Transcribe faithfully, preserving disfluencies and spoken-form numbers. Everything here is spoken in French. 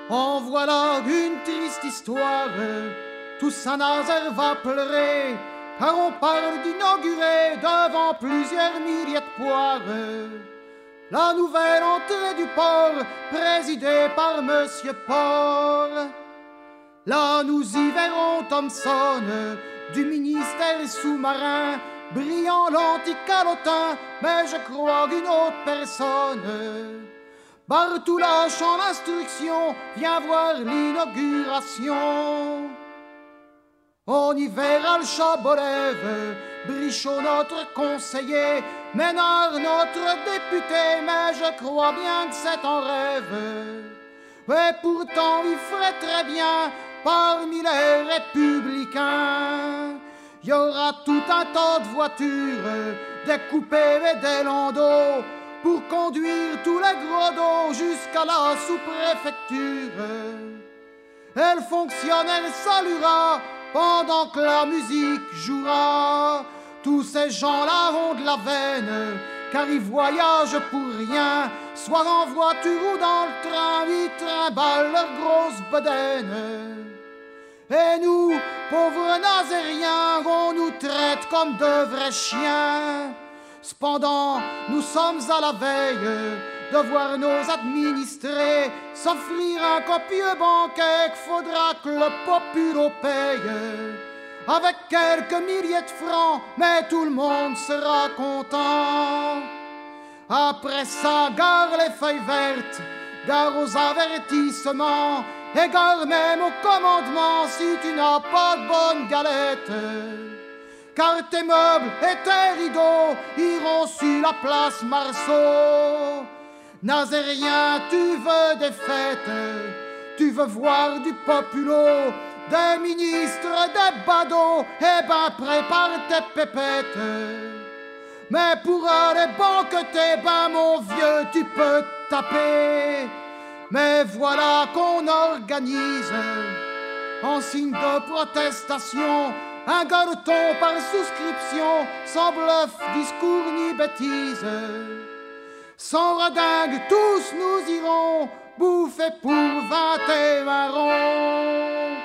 En voilà une triste histoire, tout Saint-Nazaire va pleurer, car on parle d'inaugurer devant plusieurs milliers de poires la nouvelle entrée du port, présidée par Monsieur Port. Là nous y verrons Thomson, du ministère sous-marin, brillant l'anticalotin, mais je crois qu'une autre personne. Bartouloche en instruction vient voir l'inauguration. On y verra le Chabolève, Brichot notre conseiller, Ménard notre député, mais je crois bien que c'est un rêve. Et pourtant il ferait très bien parmi les républicains. Il y aura tout un tas de voitures, des coupés et des landaux, pour conduire tous les gros dos jusqu'à la sous-préfecture. Et le fonctionnaire saluera pendant que la musique jouera. Tous ces gens-là ont de la veine, car ils voyagent pour rien, soit en voiture ou dans le train, ils trimballent leurs grosses bedaines. Et nous, pauvres nazériens, on nous traite comme de vrais chiens. Cependant, nous sommes à la veille de voir nos administrés s'offrir un copieux banquet qu'il faudra que le populo paye. Avec quelques milliers de francs, mais tout le monde sera content. Après ça, gare les feuilles vertes, gare aux avertissements, et gare même au commandement si tu n'as pas de bonne galette. Car tes meubles et tes rideaux iront sur la place Marceau. Nazérien, tu veux des fêtes, tu veux voir du populo, des ministres, des badauds, eh ben prépare tes pépettes. Mais pour aller banqueter, ben mon vieux, tu peux taper. Mais voilà qu'on organise, en signe de protestation, un galeton par souscription, sans bluff, discours ni bêtise. Sans redingue, tous nous irons bouffer pour vingt et un ronds.